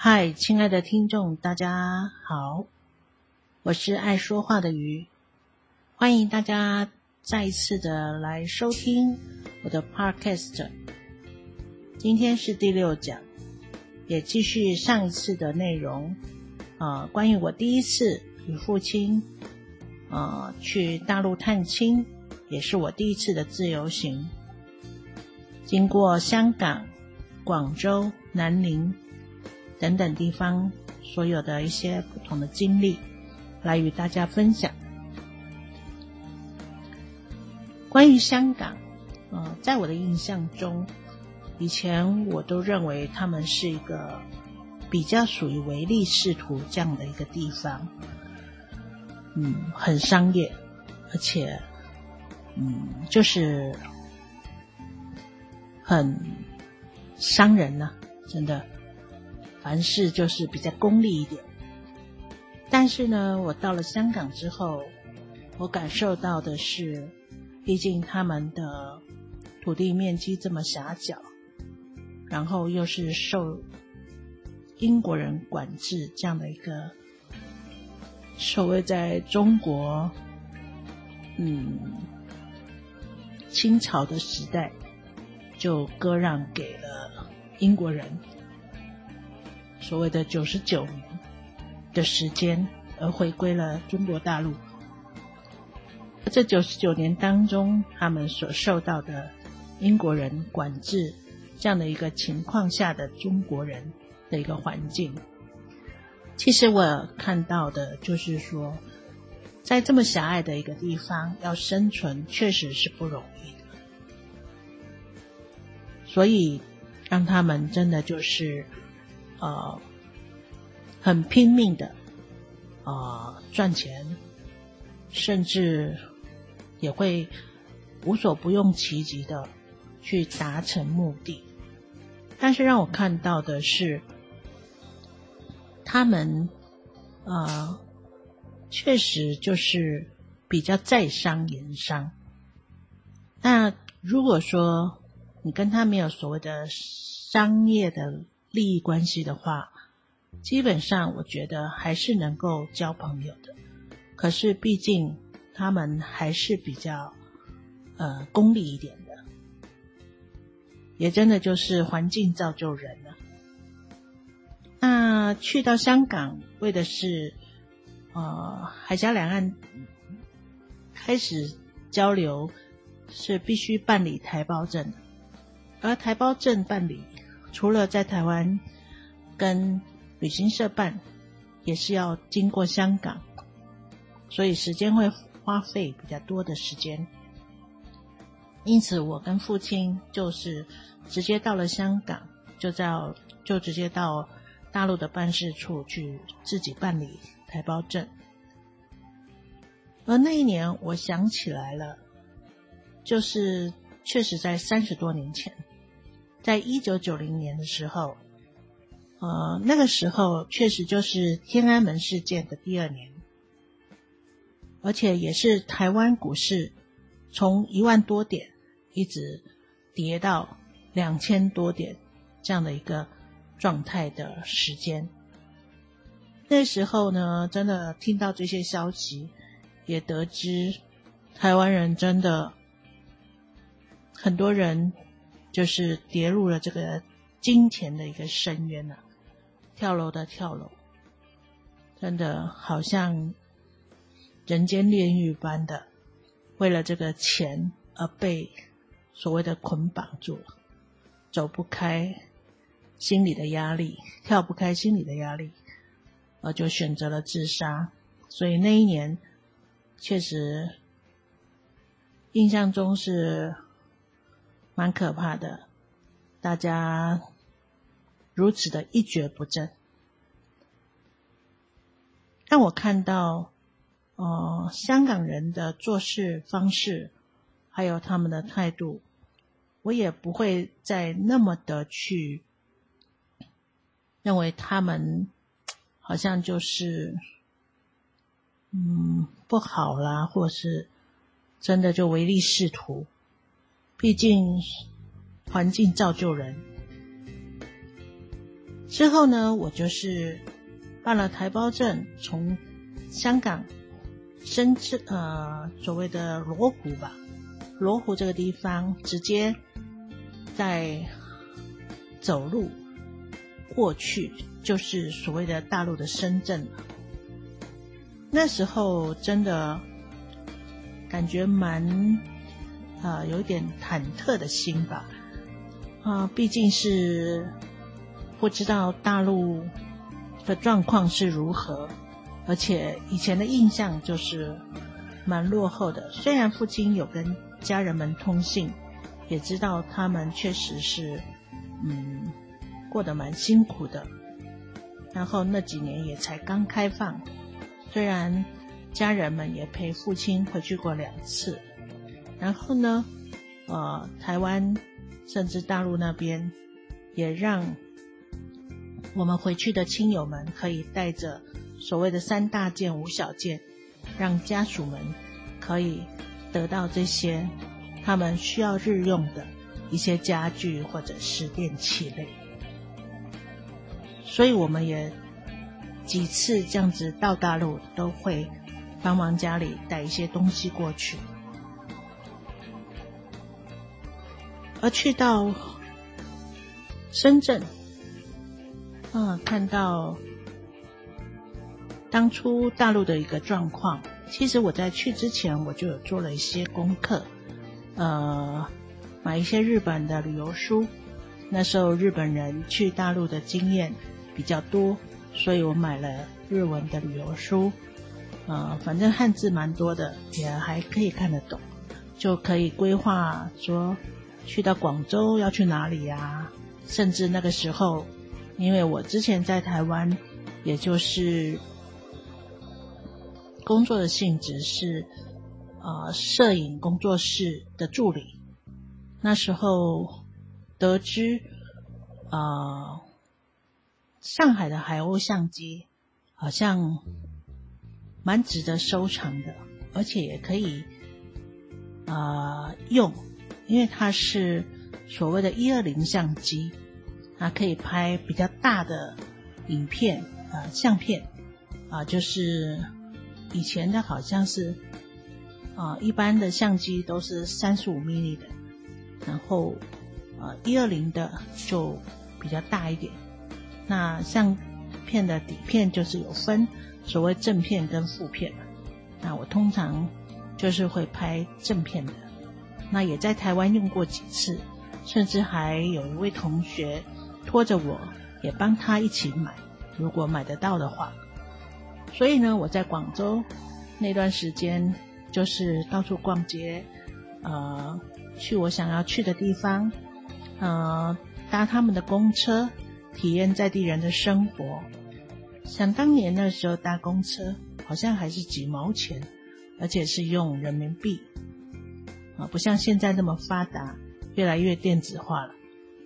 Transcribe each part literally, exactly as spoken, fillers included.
嗨，亲爱的听众，大家好，我是爱说话的鱼，欢迎大家再一次的来收听我的 podcast。 今天是第六讲，也继续上一次的内容，呃，关于我第一次与父亲呃去大陆探亲，也是我第一次的自由行，经过香港、广州、南宁等等地方所有的一些不同的经历来与大家分享。关于香港呃，在我的印象中，以前我都认为他们是一个比较属于唯利是图这样的一个地方，嗯，很商业，而且嗯，就是很伤人啊，真的凡事就是比较功利一点。但是呢，我到了香港之后，我感受到的是，毕竟他们的土地面积这么狭小，然后又是受英国人管制这样的一个所谓在中国嗯清朝的时代就割让给了英国人所谓的九十九年的时间，而回归了中国大陆。这九十九年当中，他们所受到的英国人管制这样的一个情况下的中国人的一个环境，其实我看到的就是说，在这么狭隘的一个地方要生存确实是不容易的，所以让他们真的就是呃很拼命的呃赚钱，甚至也会无所不用其极的去达成目的。但是让我看到的是，他们呃确实就是比较在商言商。那如果说你跟他没有所谓的商业的利益关系的话，基本上我觉得还是能够交朋友的。可是毕竟他们还是比较呃功利一点的，也真的就是环境造就人了。那去到香港为的是呃海峡两岸开始交流，是必须办理台胞证的。而台胞证办理除了在台湾跟旅行社办，也是要经过香港，所以时间会花费比较多的时间。因此我跟父亲就是直接到了香港，就在就直接到大陆的办事处去自己办理台胞证。而那一年我想起来了，就是确实在三十多年前，在一九九零年的时候，呃，那个时候确实就是天安门事件的第二年，而且也是台湾股市从一万多点一直跌到两千多点这样的一个状态的时间。那时候呢，真的听到这些消息，也得知台湾人真的很多人就是跌入了这个金钱的一个深渊啊，跳楼的跳楼，真的好像人间炼狱般的为了这个钱而被所谓的捆绑住了，走不开心理的压力，跳不开心理的压力，而就选择了自杀。所以那一年确实印象中是蛮可怕的，大家如此的一蹶不振，让我看到呃，香港人的做事方式还有他们的态度，我也不会再那么的去认为他们好像就是嗯不好啦，或是真的就唯利是图。毕竟环境造就人， 之后呢，我就是办了台胞证，从香港深圳呃所谓的罗湖吧，罗湖这个地方直接在走路过去，就是所谓的大陆的深圳。那时候真的感觉蛮呃有一点忐忑的心吧，啊、呃，毕竟是不知道大陆的状况是如何，而且以前的印象就是蛮落后的。虽然父亲有跟家人们通信，也知道他们确实是嗯过得蛮辛苦的，然后那几年也才刚开放，虽然家人们也陪父亲回去过两次，然后呢呃台湾甚至大陆那边也让我们回去的亲友们可以带着所谓的三大件五小件，让家属们可以得到这些他们需要日用的一些家具或者是电器类。所以我们也几次这样子到大陆都会帮忙家里带一些东西过去。而去到深圳嗯，看到当初大陆的一个状况，其实我在去之前我就有做了一些功课，呃，买一些日本的旅游书。那时候日本人去大陆的经验比较多，所以我买了日文的旅游书，呃，反正汉字蛮多的，也还可以看得懂，就可以规划说去到广州要去哪里啊，甚至那个时候因为我之前在台湾也就是工作的性质是呃摄影工作室的助理，那时候得知呃上海的海鸥相机好像蛮值得收藏的，而且也可以呃用，因为它是所谓的一二零相机，它可以拍比较大的影片呃相片啊、呃，就是以前的好像是啊、呃、一般的相机都是三十五毫米的，然后呃一二零的就比较大一点。那相片的底片就是有分所谓正片跟负片，那我通常就是会拍正片的，那也在台湾用过几次，甚至还有一位同学拖着我也帮他一起买，如果买得到的话。所以呢，我在广州那段时间就是到处逛街，呃，去我想要去的地方，呃，搭他们的公车，体验在地人的生活。想当年那时候搭公车好像还是几毛钱，而且是用人民币，啊，不像现在那么发达，越来越电子化了。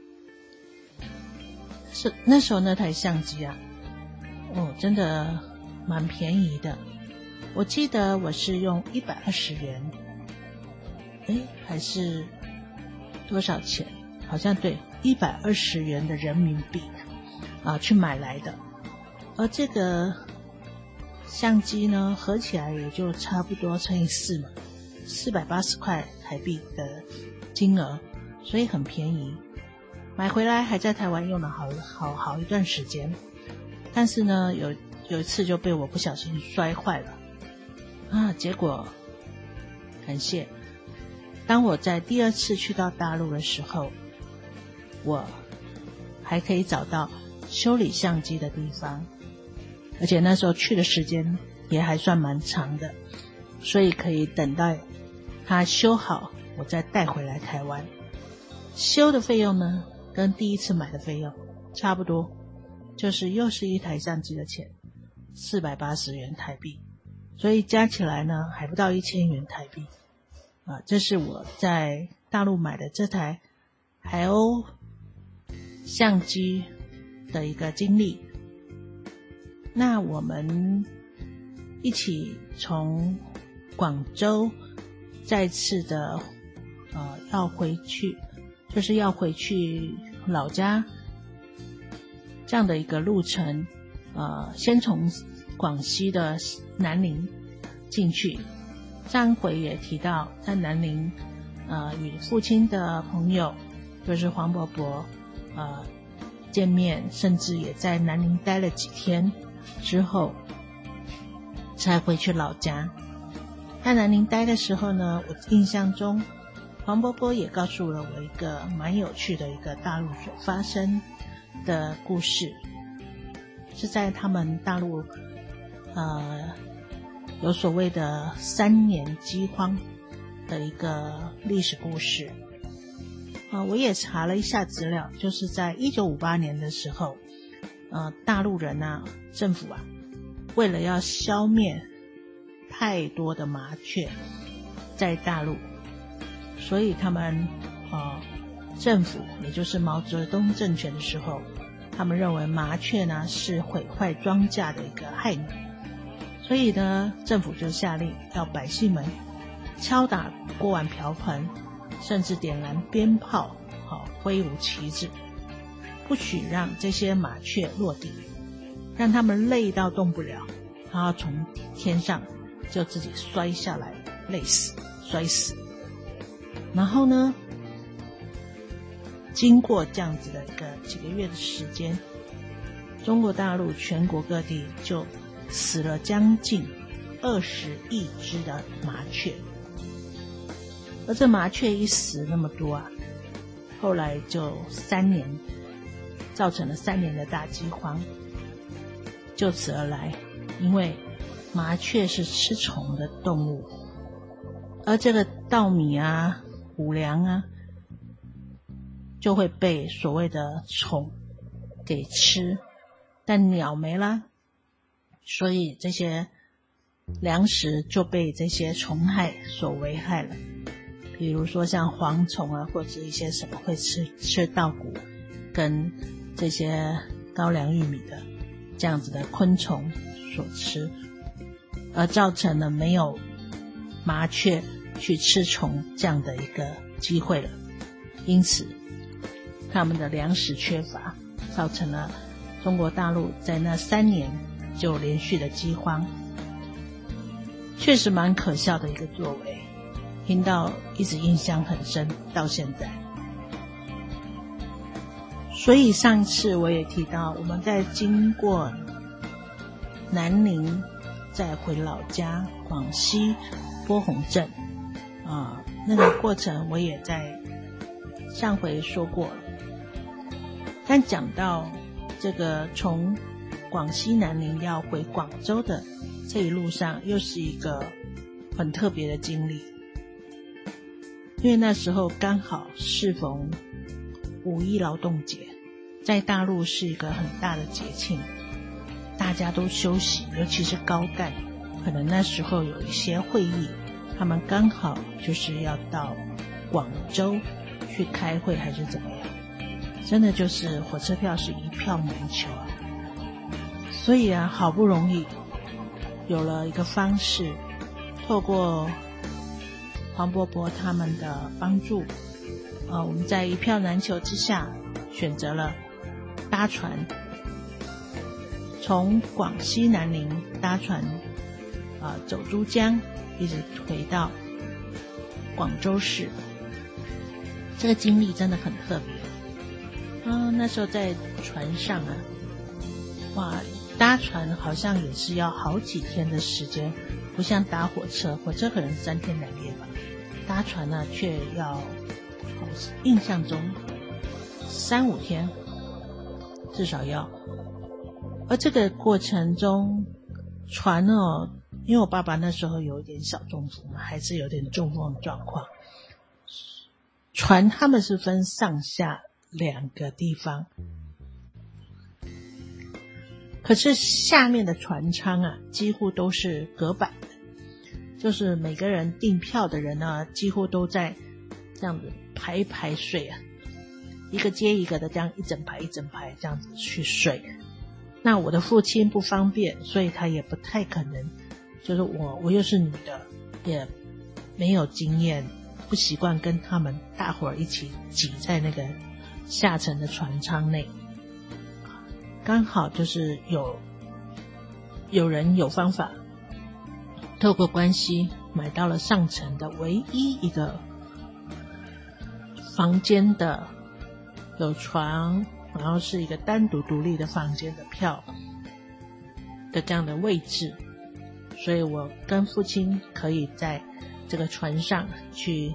是那时候那台相机啊，哦，真的蛮便宜的。我记得我是用一百二十元，诶，还是多少钱？好像对，一百二十元的人民币啊去买来的。而这个相机呢，合起来也就差不多乘以四嘛，四百八十块台币的金额，所以很便宜。买回来还在台湾用了好好好一段时间，但是呢，有有一次就被我不小心摔坏了啊！结果感谢，当我在第二次去到大陆的时候，我还可以找到修理相机的地方，而且那时候去的时间也还算蛮长的，所以可以等待它修好，我再带回来台湾。修的费用呢，跟第一次买的费用差不多，就是又是一台相机的钱，四百八十元台币，所以加起来呢，还不到一千元台币啊！这是我在大陆买的这台海鸥相机的一个经历。那我们一起从广州再次的呃要回去，就是要回去老家这样的一个路程，呃，先从广西的南宁进去。上回也提到，在南宁，呃，与父亲的朋友，就是黄伯伯，呃，见面，甚至也在南宁待了几天之后，才回去老家。在南宁待的时候呢，我印象中，黄伯伯也告诉了我一个蛮有趣的一个大陆所发生的故事，是在他们大陆呃有所谓的三年饥荒的一个历史故事。呃我也查了一下资料，就是在一九五八年的时候，呃大陆人啊，政府啊，为了要消灭太多的麻雀在大陆，所以他们呃政府也就是毛泽东政权的时候，他们认为麻雀呢是毁坏庄稼的一个害鸟，所以呢政府就下令要百姓们敲打锅碗瓢盆，甚至点燃鞭炮，好、哦、挥舞旗帜，不许让这些麻雀落地，让他们累到动不了，然后从天上就自己摔下来，累死摔死。然后呢，经过这样子的一个几个月的时间，中国大陆全国各地就死了将近二十亿只的麻雀。而这麻雀一死那么多啊，后来就三年造成了三年的大饥荒，就此而来。因为麻雀是吃虫的动物，而这个稻米啊、谷粮啊，就会被所谓的虫给吃，但鸟没啦，所以这些粮食就被这些虫害所危害了。比如说像蝗虫啊，或者一些什么会吃吃稻谷跟这些高粱玉米的这样子的昆虫所吃，而造成了没有麻雀去吃虫这样的一个机会了。因此他们的粮食缺乏，造成了中国大陆在那三年就连续的饥荒，确实蛮可笑的一个作为，听到一直印象很深到现在。所以上一次我也提到，我们在经过南宁再回老家广西波洪镇啊、呃，那个过程我也在上回说过了。但讲到这个从广西南宁要回广州的这一路上，又是一个很特别的经历。因为那时候刚好适逢五一劳动节，在大陆是一个很大的节庆，大家都休息，尤其是高干，可能那时候有一些会议，他们刚好就是要到广州去开会还是怎么样，真的就是火车票是一票难求啊。所以啊，好不容易有了一个方式，透过黄伯伯他们的帮助，呃，我们在一票难求之下，选择了搭船，从广西南宁搭船，呃，走珠江，一直回到广州市。这个经历真的很特别。啊，那时候在船上啊，哇，搭船好像也是要好几天的时间，不像搭火车，火车可能三天两夜吧。搭船呢，却要印象中三五天，至少要。而这个过程中，船哦，因为我爸爸那时候有一点小中风嘛，还是有点中风的状况。船他们是分上下两个地方，可是下面的船舱啊，几乎都是隔板的。就是每个人订票的人呢，几乎都在这样子排排睡啊，一个接一个的这样一整排一整排这样子去睡。那我的父亲不方便，所以他也不太可能，就是我我又是女的，也没有经验，不习惯跟他们大伙儿一起挤在那个下层的船舱内。 刚好就是有有人有方法，透过关系买到了上层的唯一一个房间的有床，然后是一个单独独立的房间的票的这样的位置，所以我跟父亲可以在这个船上去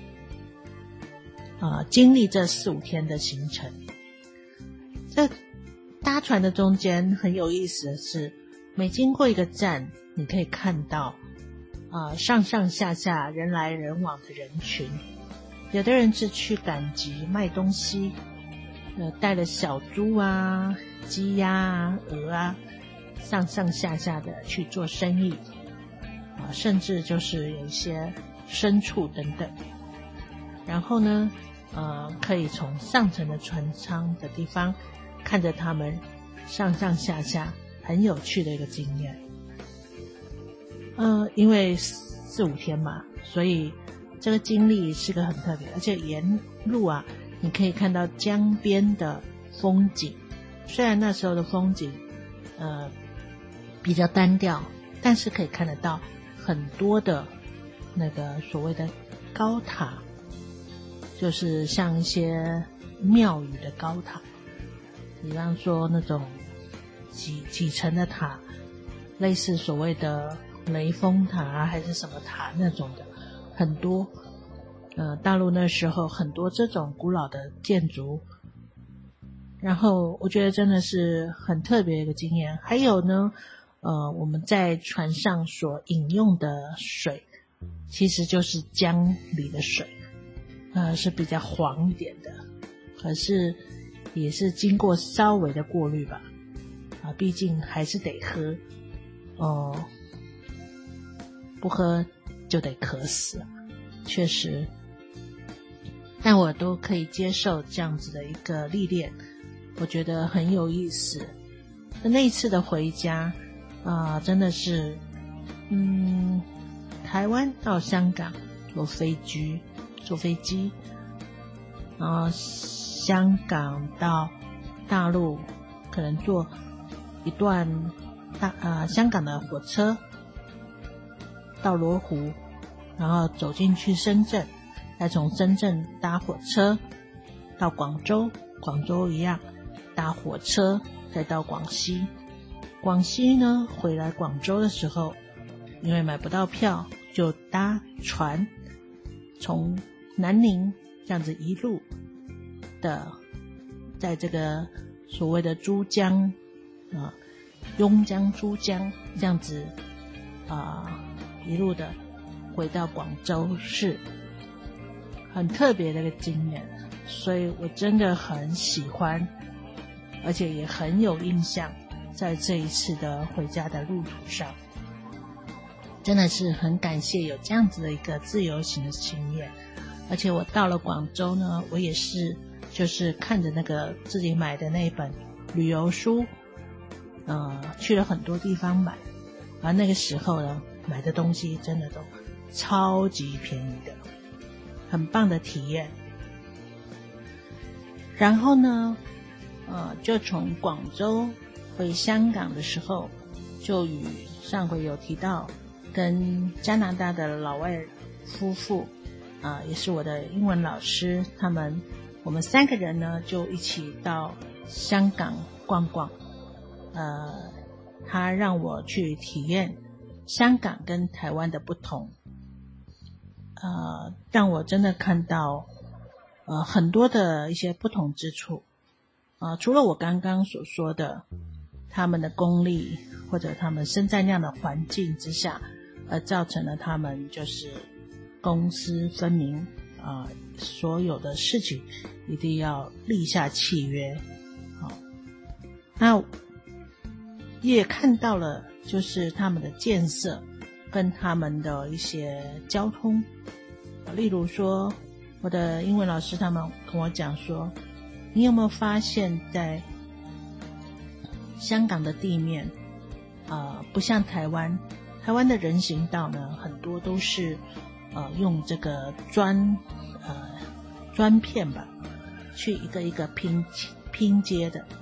呃经历这四五天的行程。这搭船的中间很有意思的是，每经过一个站，你可以看到呃上上下下人来人往的人群，有的人是去赶集卖东西，呃带了小猪啊、鸡鸭啊、鹅啊，上上下下的去做生意啊、呃，甚至就是有一些牲畜等等。然后呢，呃，可以从上层的船舱的地方看着他们上上下下，很有趣的一个经验。呃，因为四五天嘛，所以这个经历是个很特别，而且沿路啊，你可以看到江边的风景。虽然那时候的风景，呃，比较单调，但是可以看得到很多的那个所谓的高塔，就是像一些庙宇的高塔，比方说那种几几层的塔，类似所谓的雷峰塔还是什么塔那种的，很多。呃，大陆那时候很多这种古老的建筑，然后我觉得真的是很特别的一个经验。还有呢，呃，我们在船上所饮用的水，其实就是江里的水，呃，是比较黄一点的，可是也是经过稍微的过滤吧，啊，毕竟还是得喝，哦、呃，不喝就得渴死，确实。但我都可以接受这样子的一个历练，我觉得很有意思。那一次的回家啊、呃，真的是，嗯，台湾到香港坐飞机，坐飞机，然后香港到大陆可能坐一段大啊、呃、香港的火车到罗湖，然后走进去深圳。再从深圳搭火车到广州，广州一样搭火车再到广西，广西呢回来广州的时候，因为买不到票，就搭船从南宁这样子一路的，在这个所谓的珠江啊、呃、邕江珠江这样子啊、呃、一路的回到广州市。很特别的一个经验，所以我真的很喜欢，而且也很有印象，在这一次的回家的路途上，真的是很感谢有这样子的一个自由行的经验。而且我到了广州呢，我也是就是看着那个自己买的那一本旅游书，呃，去了很多地方买，而那个时候呢，买的东西真的都超级便宜的。很棒的体验。然后呢，呃，就从广州回香港的时候，就与上回有提到，跟加拿大的老外夫妇，啊、呃，也是我的英文老师，他们我们三个人呢就一起到香港逛逛。呃，他让我去体验香港跟台湾的不同。呃，让我真的看到呃很多的一些不同之处。呃，除了我刚刚所说的他们的功力，或者他们生在那样的环境之下，而造成了他们就是公私分明啊、呃，所有的事情一定要立下契约。好，那也看到了就是他们的建设跟他们的一些交通。例如说，我的英文老师他们跟我讲说，你有没有发现在香港的地面呃，不像台湾，台湾的人行道呢，很多都是呃用这个砖呃砖片吧，去一个一个拼拼接的。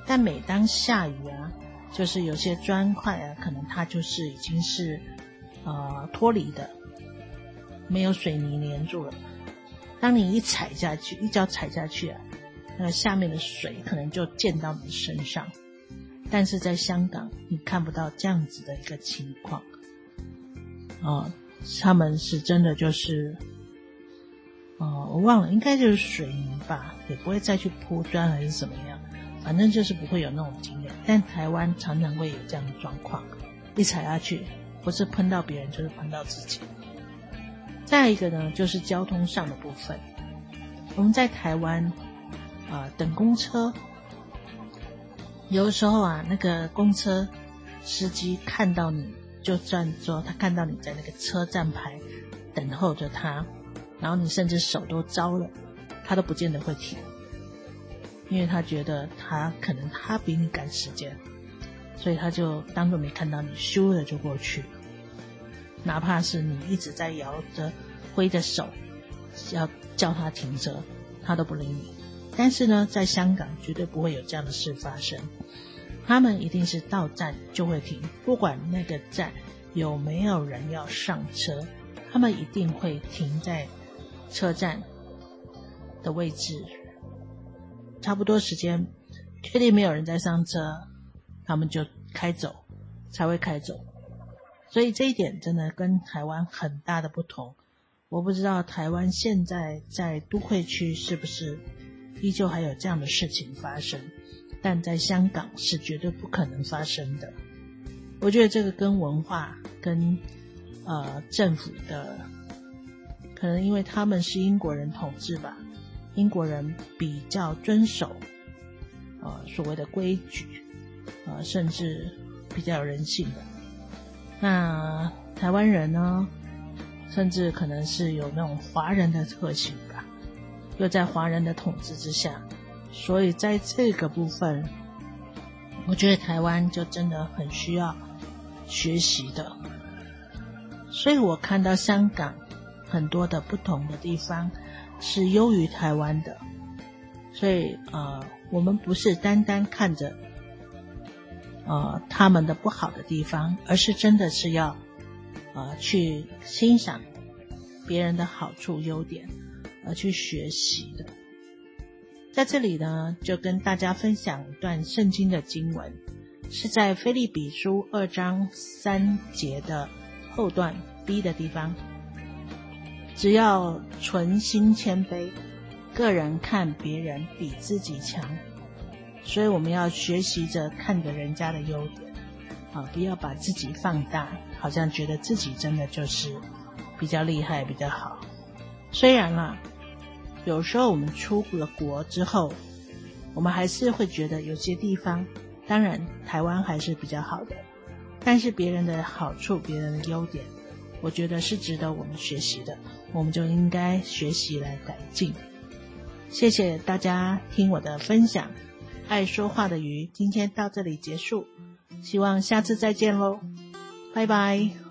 但每当下雨啊，就是有些砖块啊，可能它就是已经是呃脱离的，没有水泥黏住了。当你一踩下去，一脚踩下去啊，那下面的水可能就溅到你身上。但是在香港你看不到这样子的一个情况哦，他们是真的就是哦，我忘了，应该就是水泥吧，也不会再去铺砖还是怎么样，反正就是不会有那种经验。但台湾常常会有这样的状况，一踩下去不是喷到别人就是喷到自己。再一个呢，就是交通上的部分。我们在台湾呃等公车，有的时候啊，那个公车司机看到你，就算说他看到你在那个车站牌等候着他，然后你甚至手都招了，他都不见得会停，因为他觉得他可能他比你赶时间，所以他就当作没看到你，咻的就过去了。哪怕是你一直在摇着挥着手要叫他停车，他都不理你。但是呢，在香港绝对不会有这样的事发生，他们一定是到站就会停，不管那个站有没有人要上车，他们一定会停在车站的位置，差不多时间确定没有人在上车，他们就开走，才会开走。所以这一点真的跟台湾很大的不同。我不知道台湾现在在都会区是不是依旧还有这样的事情发生，但在香港是绝对不可能发生的。我觉得这个跟文化跟呃政府的，可能因为他们是英国人统治吧，英国人比较遵守呃所谓的规矩，呃甚至比较有人性的。那台湾人呢，甚至可能是有那种华人的特性吧，又在华人的统治之下，所以在这个部分，我觉得台湾就真的很需要学习的。所以我看到香港很多的不同的地方是优于台湾的，所以呃，我们不是单单看着呃他们的不好的地方，而是真的是要呃去欣赏别人的好处优点，而去学习的。在这里呢，就跟大家分享一段圣经的经文，是在腓立比书二章三节的后段 B 的地方。只要存心谦卑，个人看别人比自己强。所以我们要学习着看着人家的优点啊，不要把自己放大，好像觉得自己真的就是比较厉害比较好。虽然啦，有时候我们出了国之后，我们还是会觉得有些地方，当然台湾还是比较好的，但是别人的好处别人的优点，我觉得是值得我们学习的，我们就应该学习来改进。谢谢大家听我的分享，爱说话的鱼今天到这里结束，希望下次再见咯，拜拜。